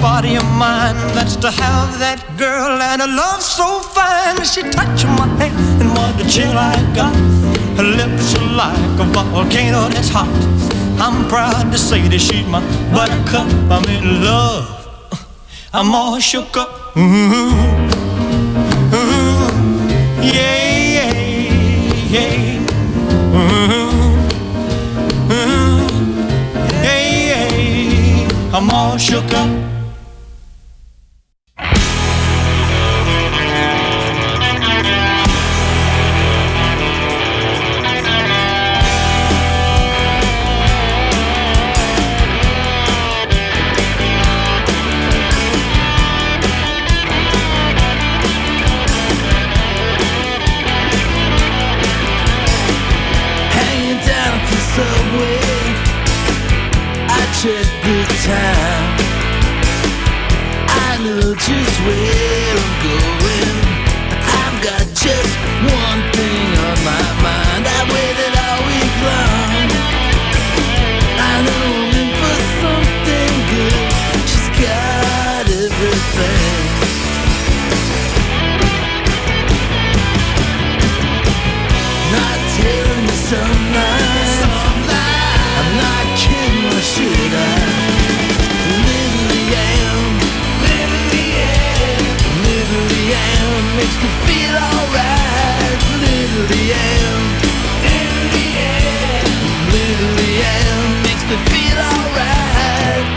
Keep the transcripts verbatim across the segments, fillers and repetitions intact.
body of mine. That's to have that girl and a love so fine. She touched my hand and what a chill I got. Her lips are like a volcano that's hot. I'm proud to say that she's my buttercup. I'm in love, I'm all shook up. Ooh, ooh, yeah, yeah, yeah. Ooh, ooh, yeah, yeah. I'm all shook up. Check the time. I know just where I'm going. I've got just one thing on my mind. I waited all week long. I know I'm in for something good. She's got everything. Not telling you some lies. I'm not kidding, or should I? Literally am, literally am, literally am, makes me feel alright. Literally am, literally am, literally am, makes me feel alright.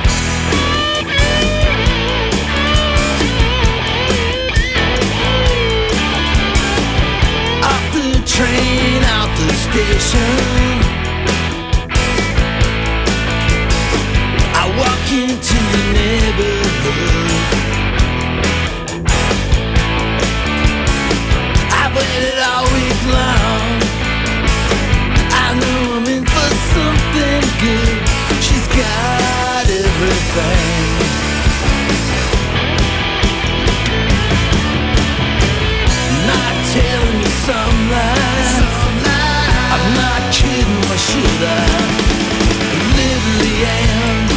Off the train, out the station, walk into the neighborhood. I waited all week long. I know I'm in for something good. She's got everything. Not telling you some lies. I'm not kidding, why should I? Literally am.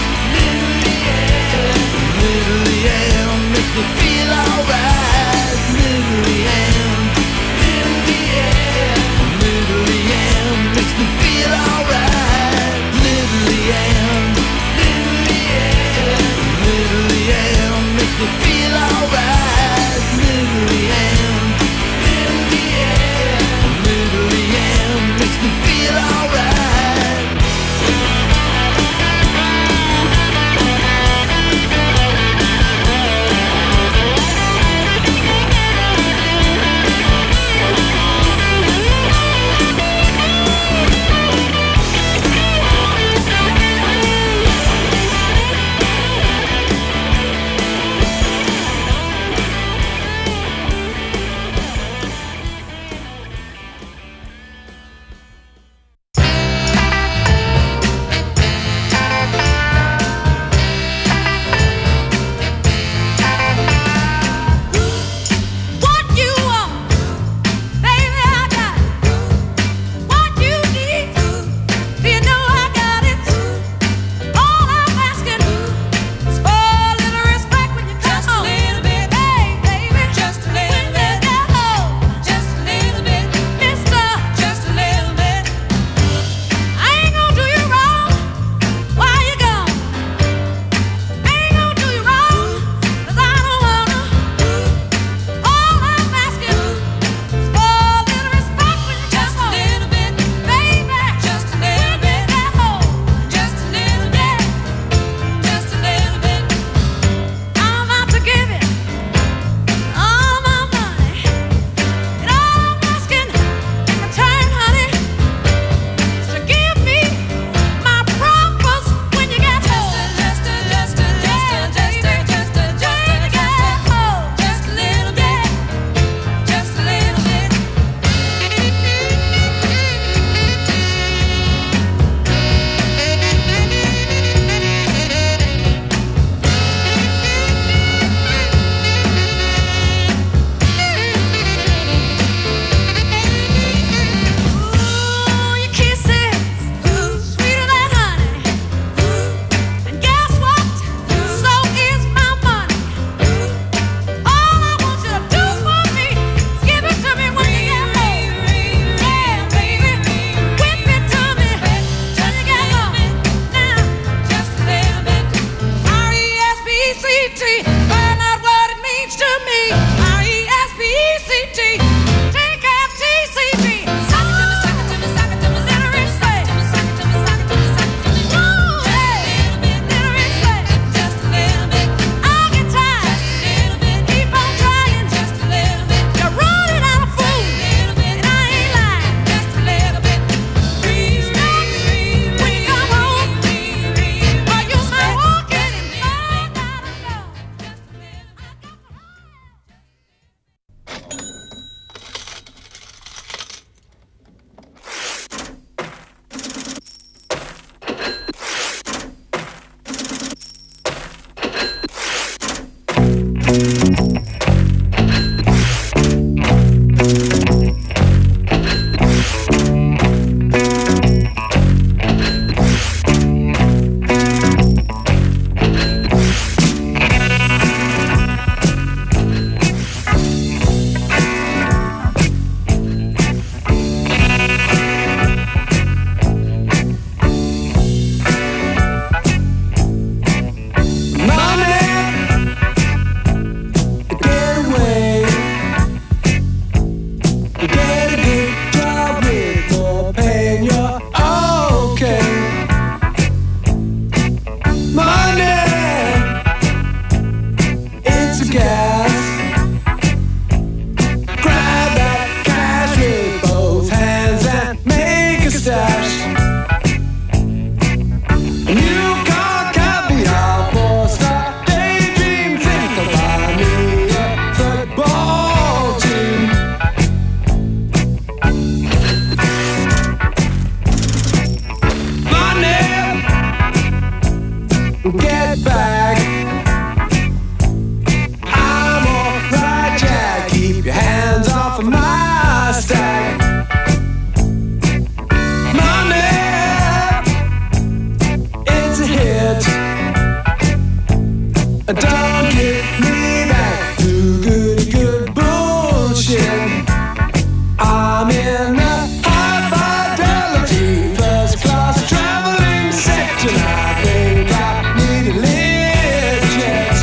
Literally am, makes me feel alright. Literally am, literally am, literally am, makes me feel alright. Literally am, literally am, literally back. I'm alright, Jack. Keep your hands off of my stack. Money, it's a hit. Don't get me back to good, good bullshit. I'm in a high fidelity first class traveling section. I think I need a lift jet.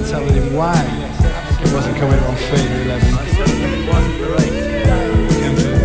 It wasn't coming on Fade eleven. It wasn't the right.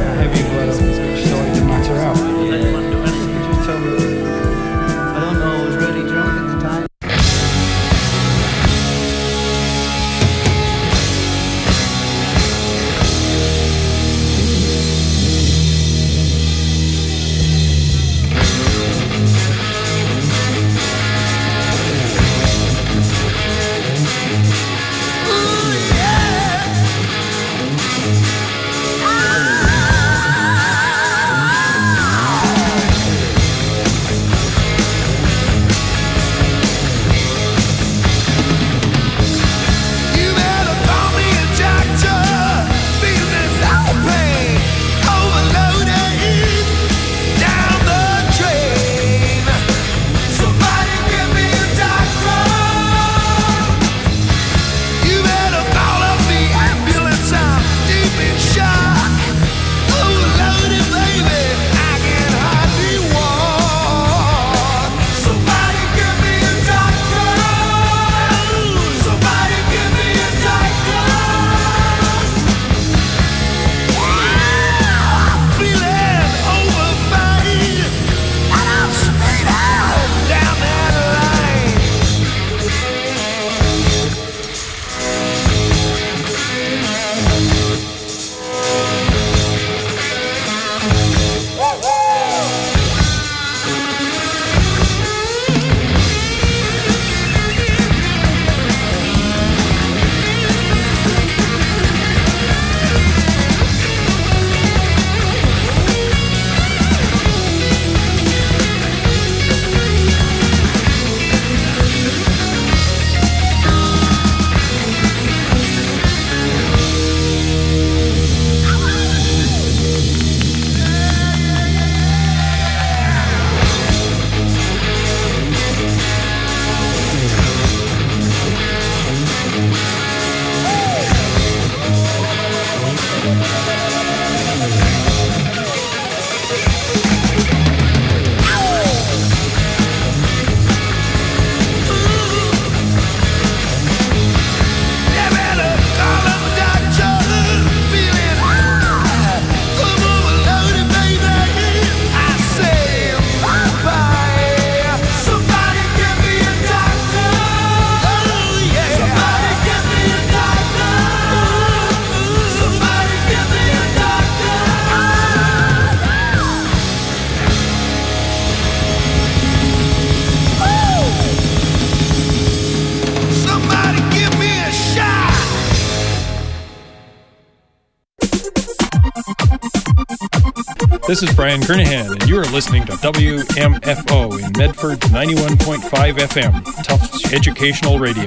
This is Brian Kernahan, and you are listening to W M F O in Medford ninety-one point five F M, Tufts Educational Radio.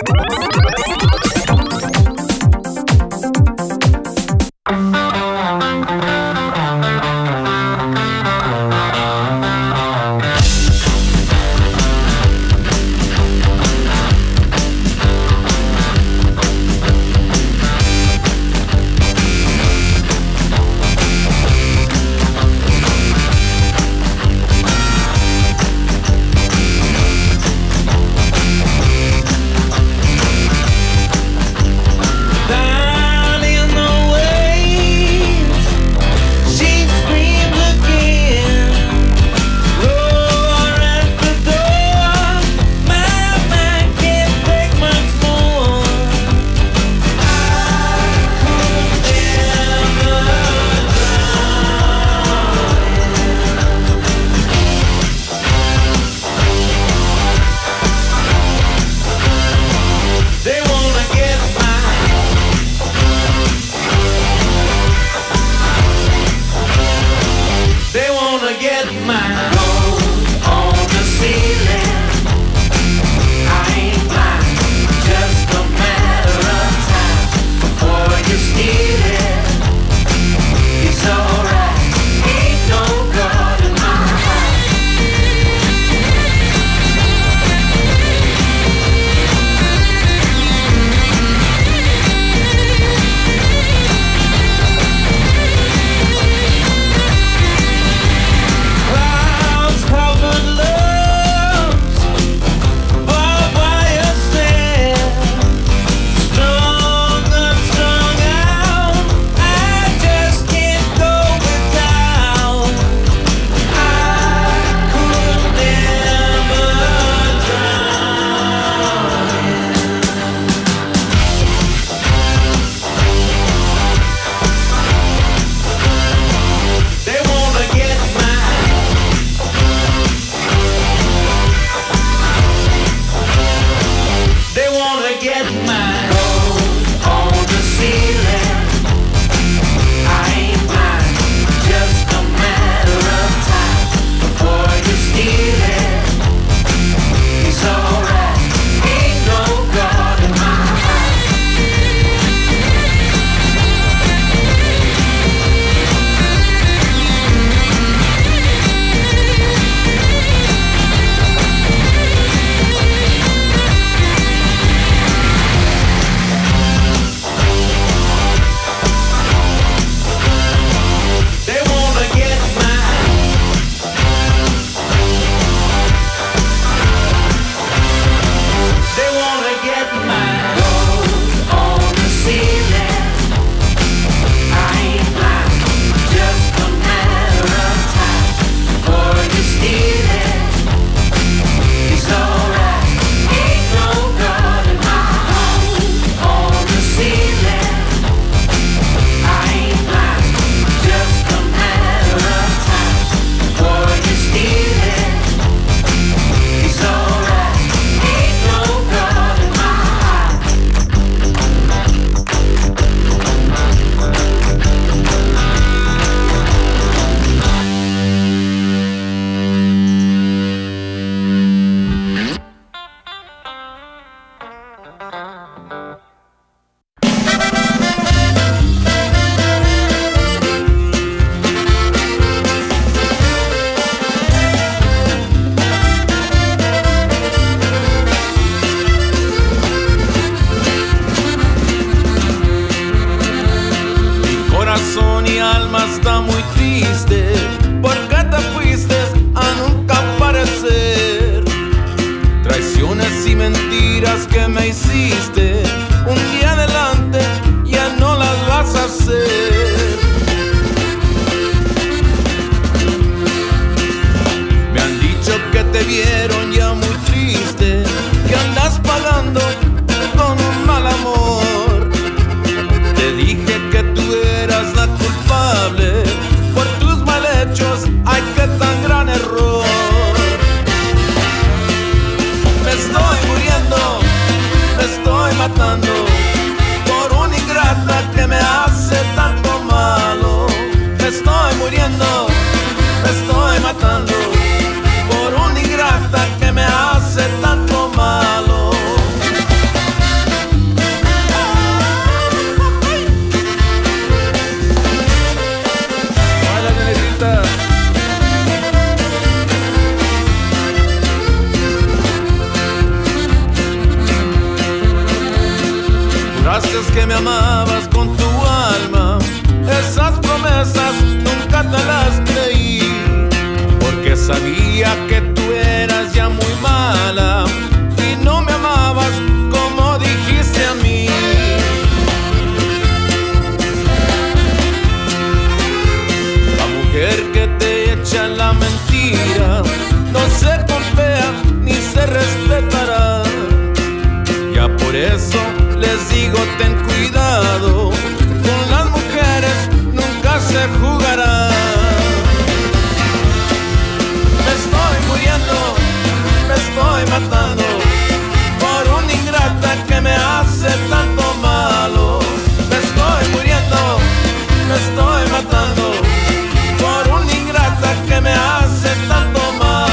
Que me hiciste un día adelante ya no las vas a hacer. Me han dicho que te vieron ya muy triste, que andas pagando con un mal amor. Te dije que tú eras la culpable por tus mal hechos. Ay, qué tan gran error. Me estoy muriendo, me estoy matando por una ingrata que me hace tanto malo. Me estoy muriendo. me amabas con tu alma. Esas promesas nunca te las creí, porque sabía que tú eras ya muy mala y no me amabas como dijiste a mí. La mujer que te echa la mentira no se golpea ni se respetará. Ya por eso les digo, ten cuidado, con las mujeres nunca se jugará. Me estoy muriendo, me estoy matando por una ingrata que me hace tanto malo. Me estoy muriendo, me estoy matando por una ingrata que me hace tanto malo.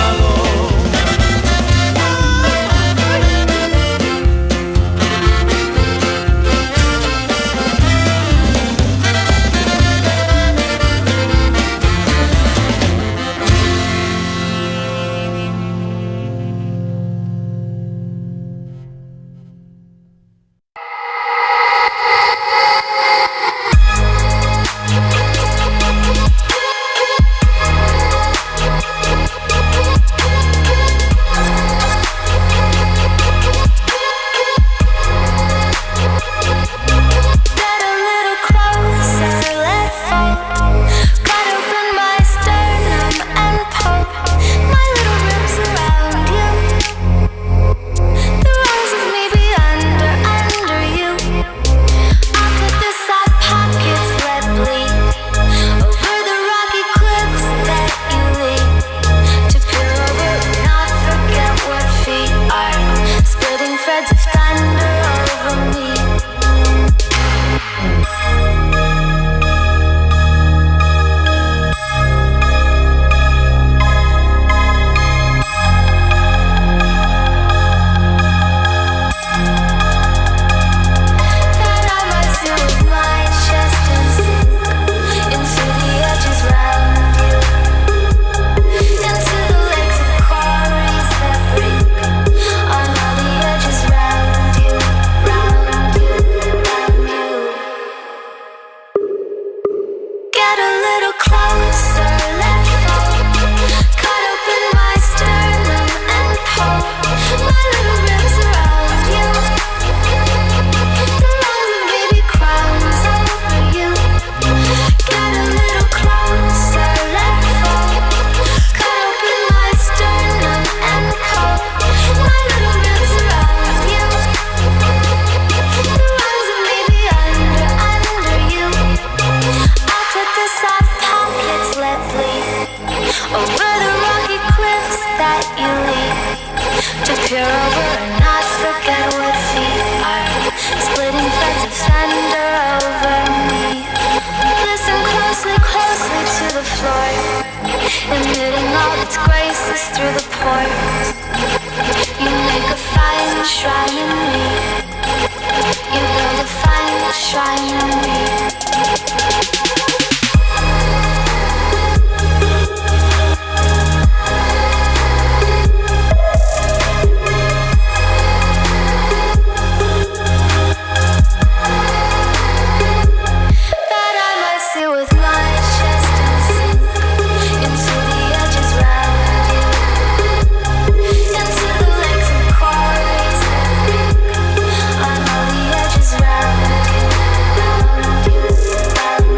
Round you, round you.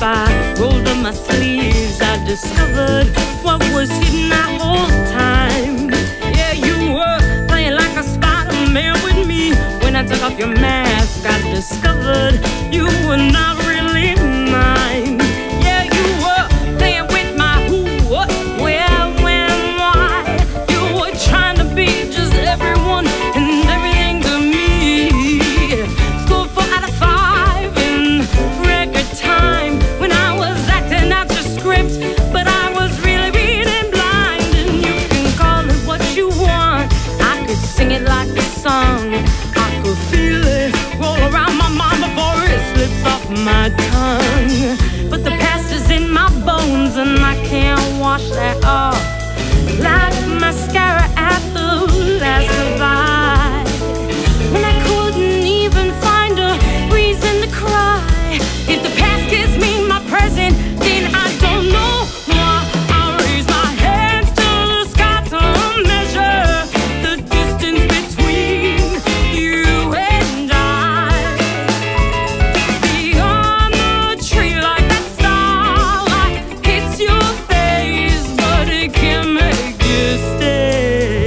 I rolled up my sleeves, I discovered what was hidden that whole time. Yeah, you were playing like a Spider-Man with me. When I took off your mask, I discovered you were not really mine. Yeah, you were playing with my who, what, where, when, why. You were trying to be just everyone and everything to me. Scored four out of five in record time when I was acting out your script, but I was really reading blind. And you can call it what you want, I could sing it like a song, I could feel it roll around my mind before it slips off my tongue. But the past is in my bones and I can't wash that off like mascara at the last goodbye. When I couldn't even find a reason to cry. If the past gives me my present, then I don't know why. I raise my hands to the sky to measure the distance between you and I. Beyond the tree like that starlight hits your face, but it can't make you stay.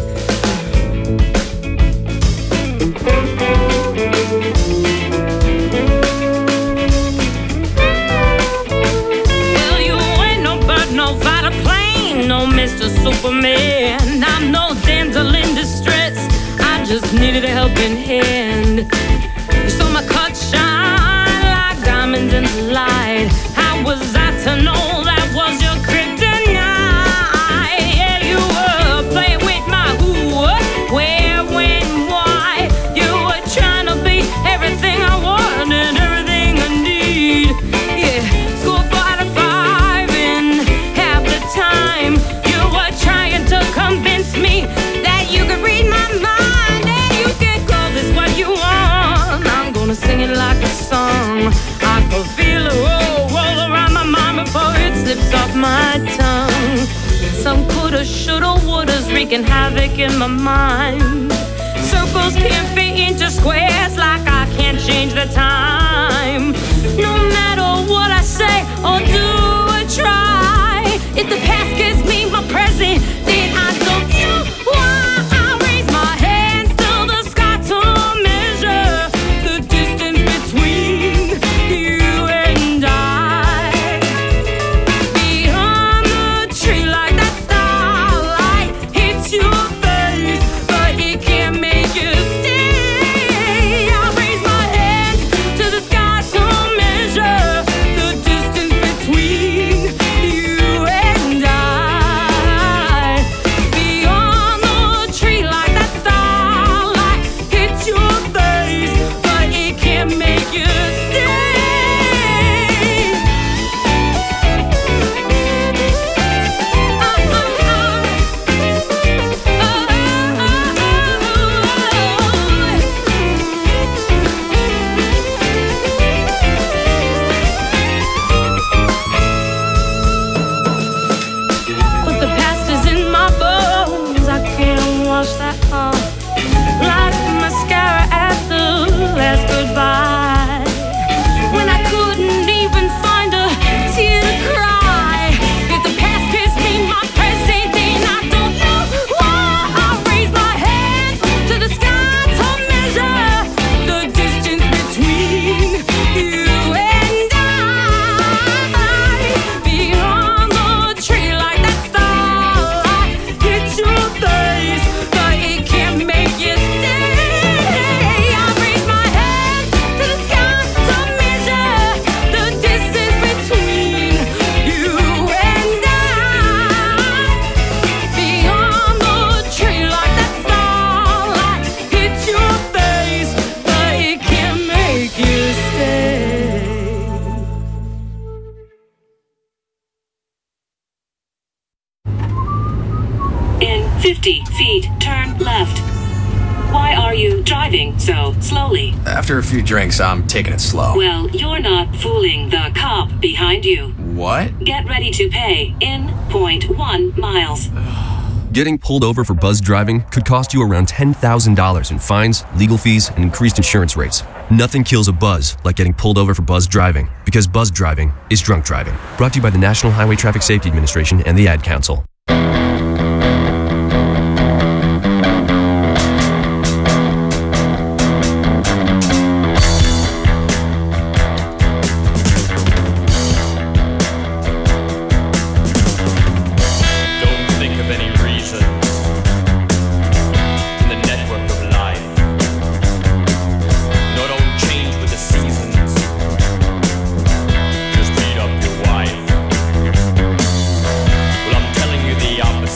Well, you ain't no bird, no fighter plane, no Mister Superman. I'm no damsel in distress, I just needed a helping hand. You saw my cut shine like diamonds in the light. How was I to know that was your kryptonite? Yeah, you were playing with my who, what, where, when, why. You were trying to be everything I want and everything I need. Yeah, scored four out of five in half the time. You were trying to convince me that you could read my mind and you can call this what you want. I'm gonna sing it like a song, I could feel it roll, roll around my mind before it slips off my tongue. Some coulda, shoulda, wouldas wreaking havoc in my mind. Circles can't fit into squares like I can't change the time. No matter what I say or do or try, if the past gives me my present, then I don't know why. I raise my hands to the sky to measure the distance between you and I. Beyond the tree like that starlight hits your face, but it can't make you stay. I raise my hands to the sky to measure the distance between you and I. Beyond the tree like that starlight hits your face, but it can't make you stay. But the past is in my bones, I can't wash that off like mascara at the last goodbye. When I couldn't even find a tear to cry. If the past gives me my present, then I don't know why. I raise my hands to the sky to measure the distance between you and I. Beyond the tree like that starlight hits your face, but it can't make you stay. I raise my hands to the sky to measure the distance between you and I. Beyond the tree like that starlight hits your face, but it can't make you stay. In fifty feet, turn left. Why are you driving so slowly? After a few drinks, I'm taking it slow. Well, you're not fooling the cop behind you. What? Get ready to pay in point one miles. Getting pulled over for buzz driving could cost you around ten thousand dollars in fines, legal fees, and increased insurance rates. Nothing kills a buzz like getting pulled over for buzz driving, because buzz driving is drunk driving. Brought to you by the National Highway Traffic Safety Administration and the Ad Council. The opposite.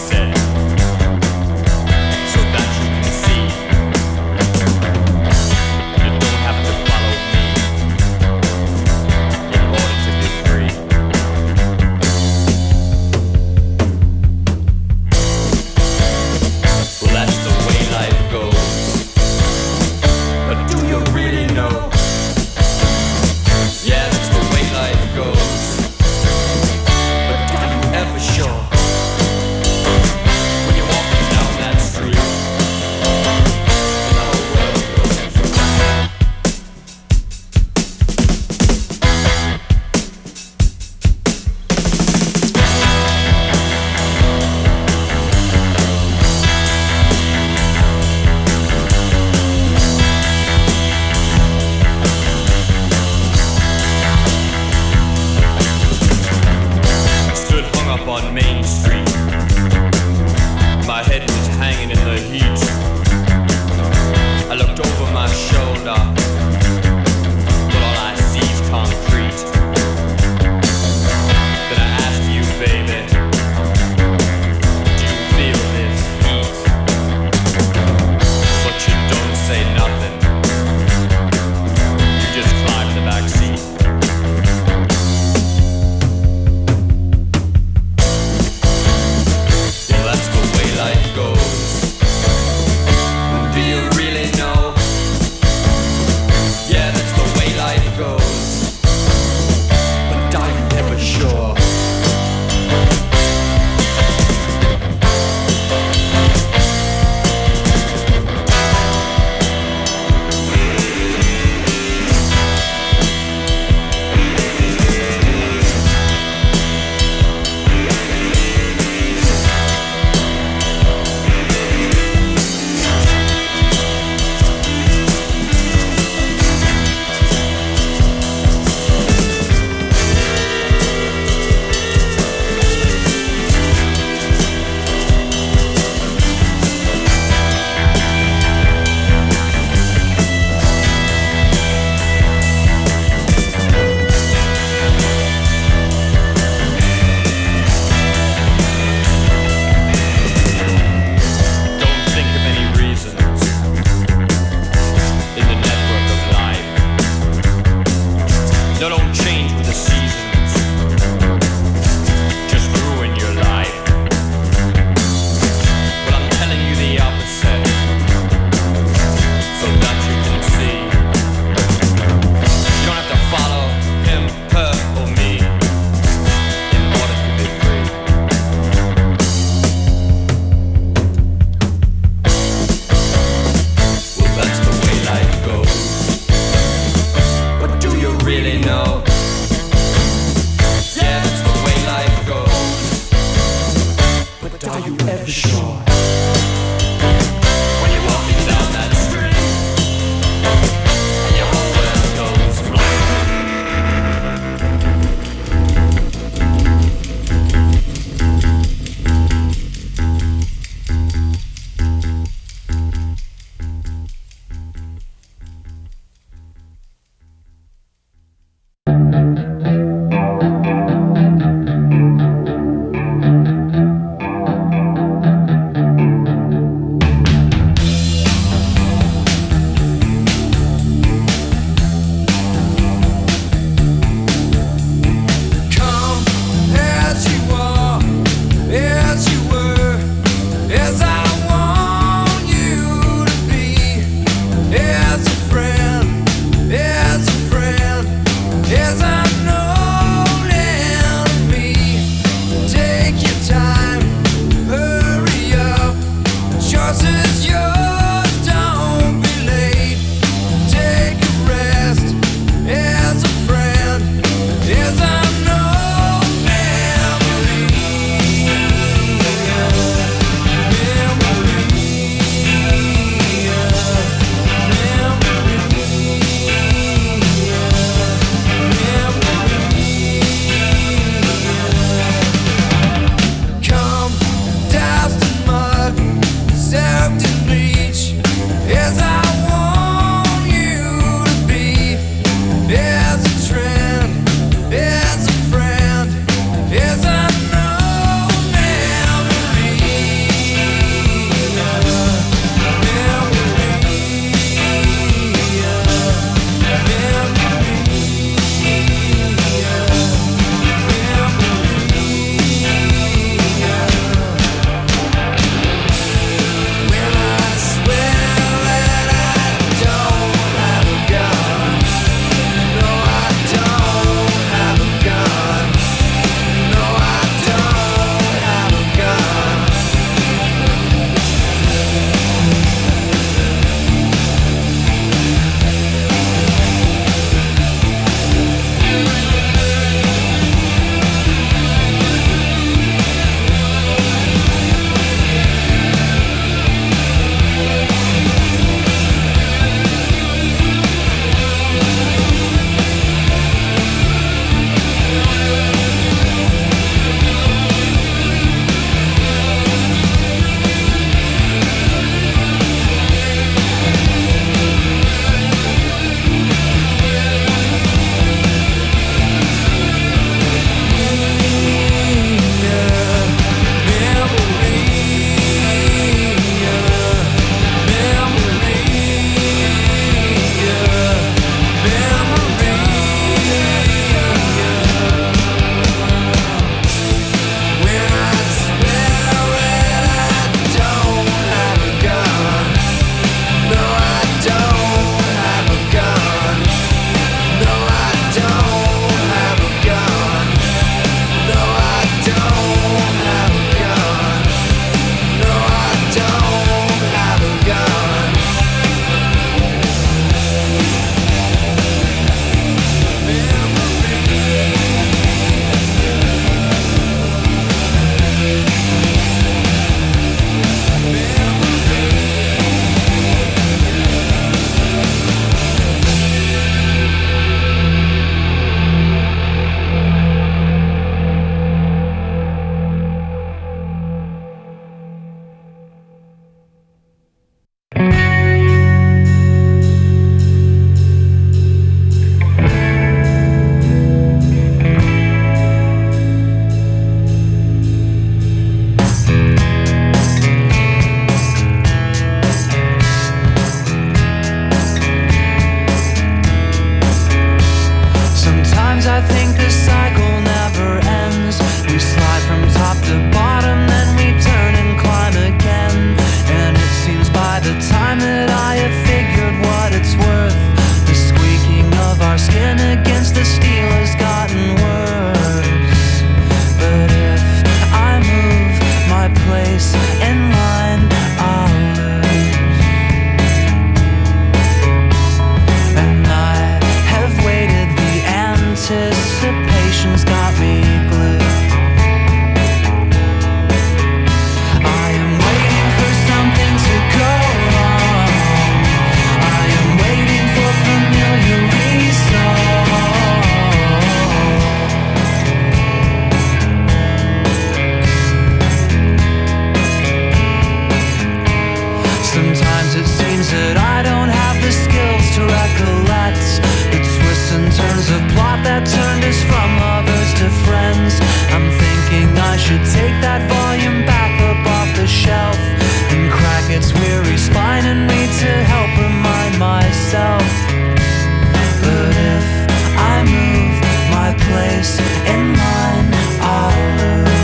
Sometimes it seems that I don't have the skills to recollect the twists and turns of plot that turned us from lovers to friends. I'm thinking I should take that volume back up off the shelf and crack its weary spine and read to help remind myself. But if I move my place in line, I'll lose.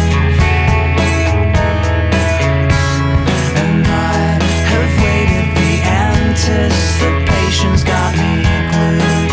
And I have waited, the anticipation's got me glued.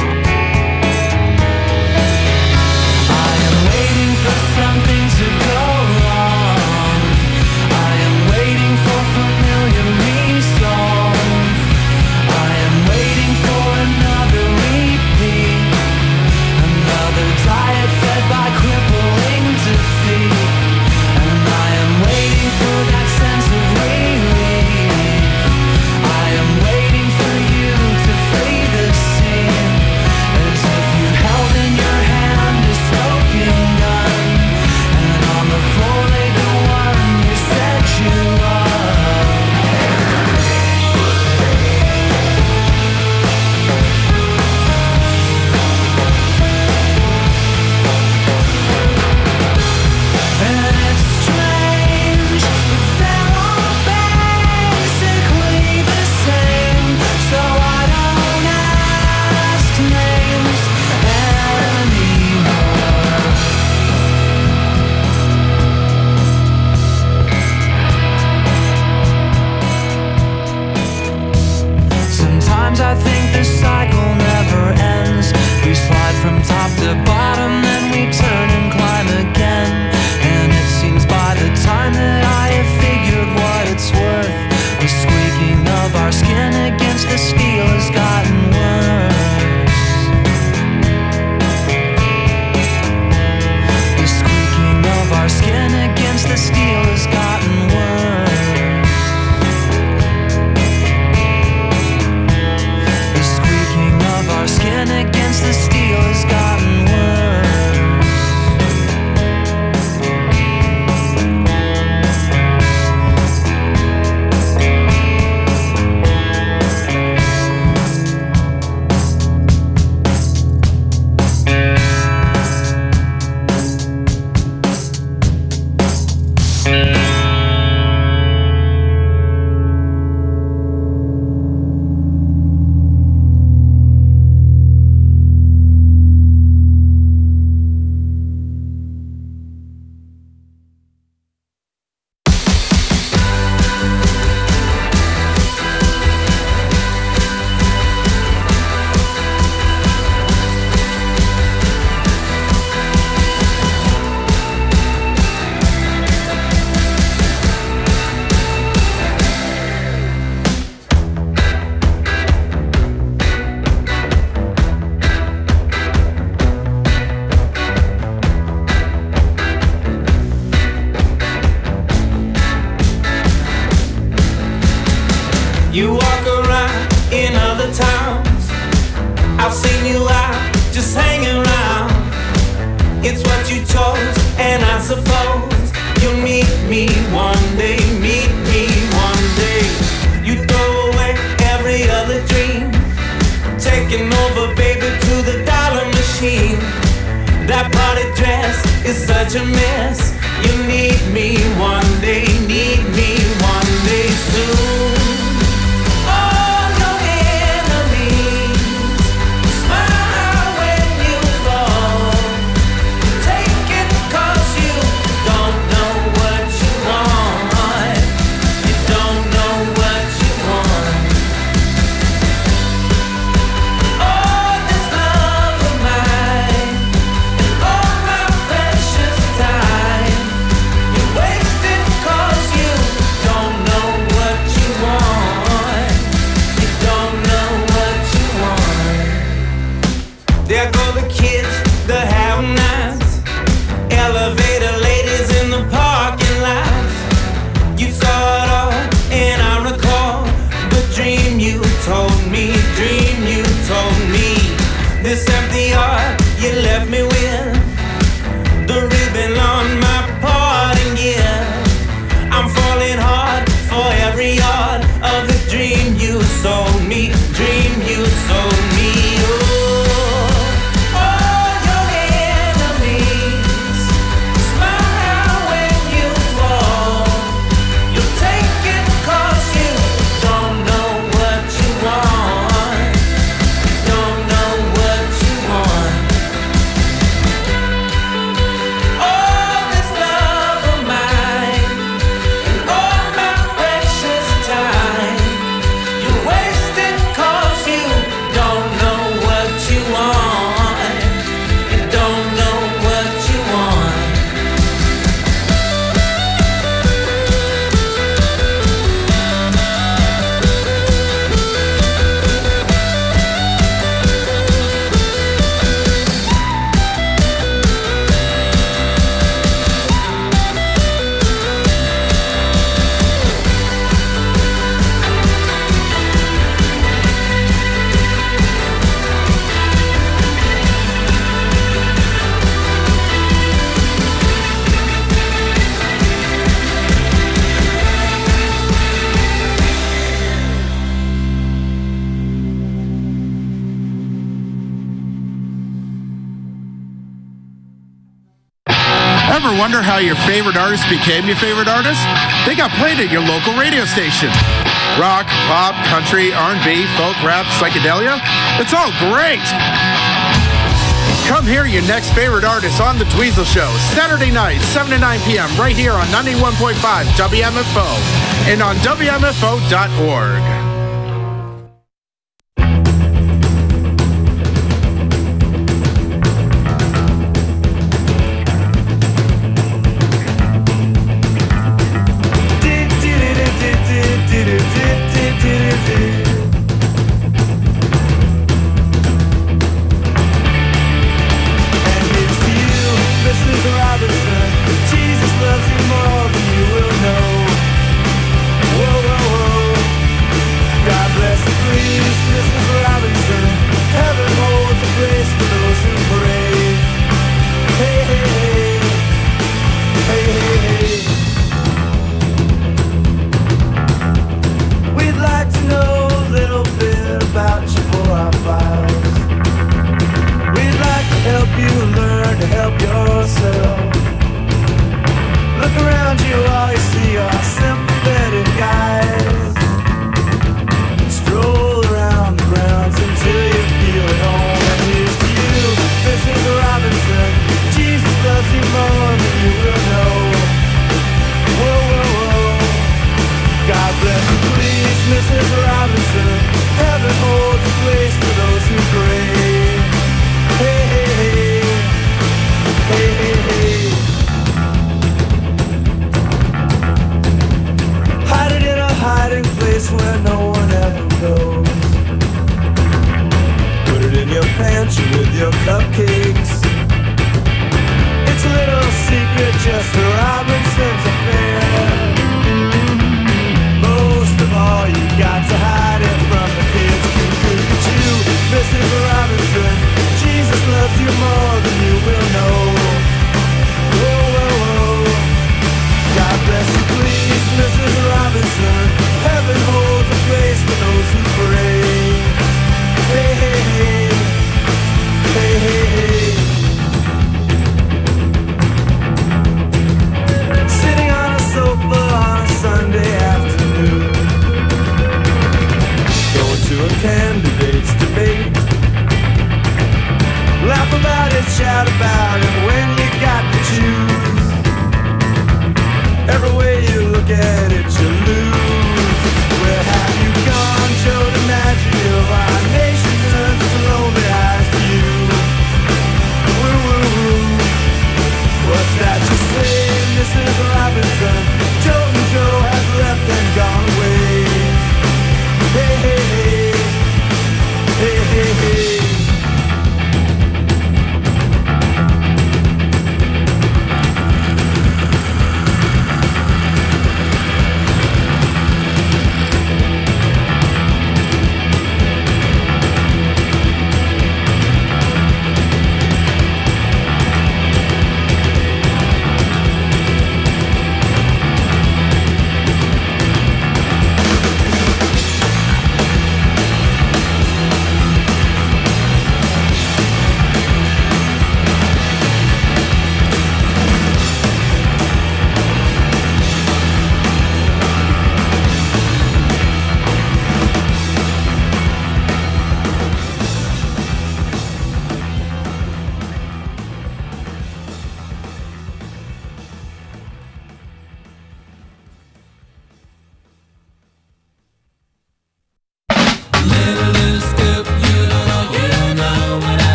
I am waiting for something to go wrong. I am waiting for familiar resolve. I am waiting for another repeat, another diet fed by crippling defeat. And I am waiting for that sense of relief. I am waiting for you to fade the scene, as if you held in your hand a smoking gun, and on the floor lay the one you said you loved. And it's strange, but they're all basically the same, so I don't ask names anymore. Sometimes I think the cycle never ends. We slide from top to bottom, then we turn and climb again. And it seems by the time that I have figured what it's worth, the squeaking of our skin against the steel has gotten worse. The squeaking of our skin against the steel has gotten worse. The squeaking of our skin against the steel has gotten worse. You walk around in other towns. I've seen you out just hanging around. It's what you chose, and I suppose you'll meet me one day, meet me one day. You throw away every other dream, taking over, baby, to the dollar machine. That party dress is such a mess. You need me one day, need me one day soon. There go the kids, the have-nots, elevator ladies in the parking lots. You saw it all, and I recall the dream you told me, dream you told me. This empty heart you left me with, the ribbon on my parting gift. I'm falling hard for every yard of the dream ever wonder how your favorite artist became your favorite artist? They got played at your local radio station. Rock, pop, country, R and B, folk, rap, psychedelia. It's all great. Come hear your next favorite artist on The Dweezil Show, Saturday night, seven to nine p.m. right here on ninety-one point five W M F O and on W M F O dot org.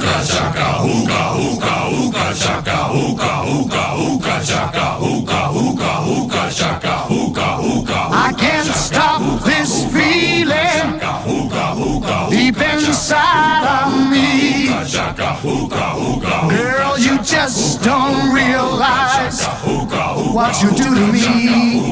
hookah chaka, hookah, hookah, hookah chaka, hookah, hookah, hookah chaka, hookah, hookah, hookah chaka, hookah, hookah. I can't stop this feeling deep inside of me. Girl, you just don't realize what you do to me.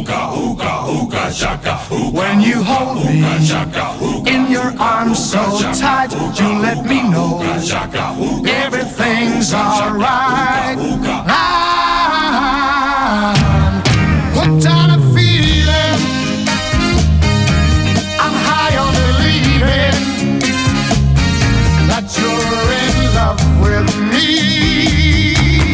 When you hold me in your arms so tight, you let me know everything's alright. I'm hooked on a feeling, I'm high on believing that you're in love with me.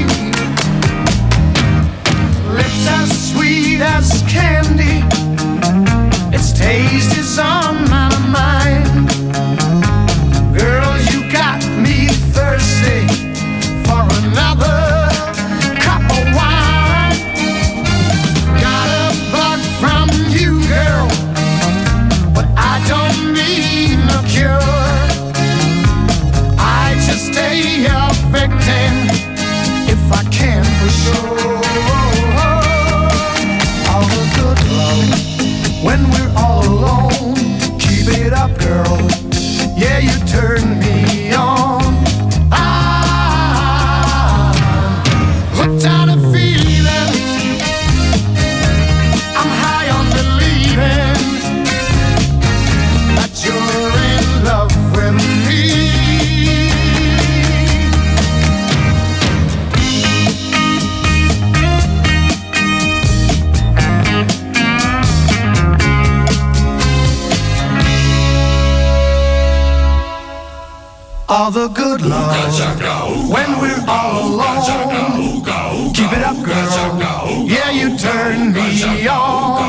Lips as sweet as candy, its taste is on my mind. Girl, you got me thirsty for another cup of wine. Got a bug from you, girl, but I don't need no cure. I just stay a victim if I can for sure. All the good love when we're all alone, keep it up, girl. Yeah, you turn me on. I'm hooked on a feeling, I'm high on believing that you're in love with me. All the good love when we're all alone, keep it up, girl. Yeah, you turn me on.